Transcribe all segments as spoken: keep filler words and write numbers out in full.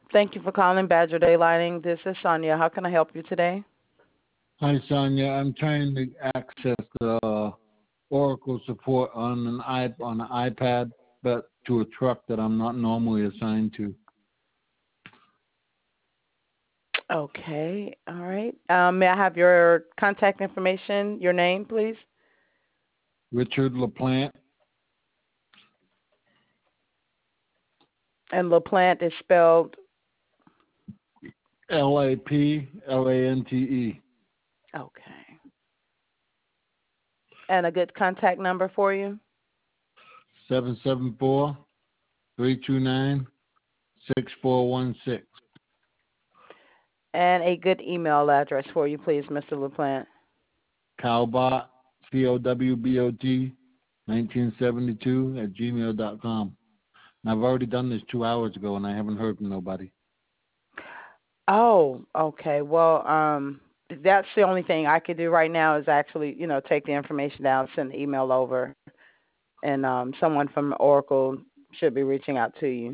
Thank you for calling Badger Daylighting. This is Sonia. How can I help you today? Hi, Sonia. I'm trying to access the Oracle support on an i on an iPad, but to a truck that I'm not normally assigned to. Okay. All right. Um, may I have your contact information, your name, please? Richard LaPlante, And LaPlante is spelled. L A P L A N T E, Okay. And a good contact number for you? seven seven four, three two nine, six four one six. And a good email address for you, please, Mister LaPlante. Cowbot, C O W B O T, nineteen seventy-two at gmail dot com. And I've already done this two hours ago, and I haven't heard from nobody. Oh, okay. Well, um, that's the only thing I could do right now is actually, you know, take the information down, send the email over, and um, someone from Oracle should be reaching out to you.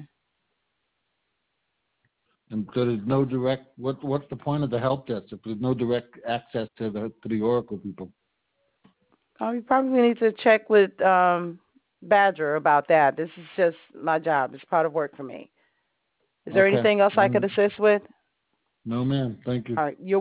And so there's no direct. What what's the point of the help desk if there's no direct access to the to the Oracle people? Oh, you probably need to check with um, Badger about that. This is just my job. It's part of work for me. Is there Okay. anything else I could Um, assist with? no, ma'am. Thank you. All right. You're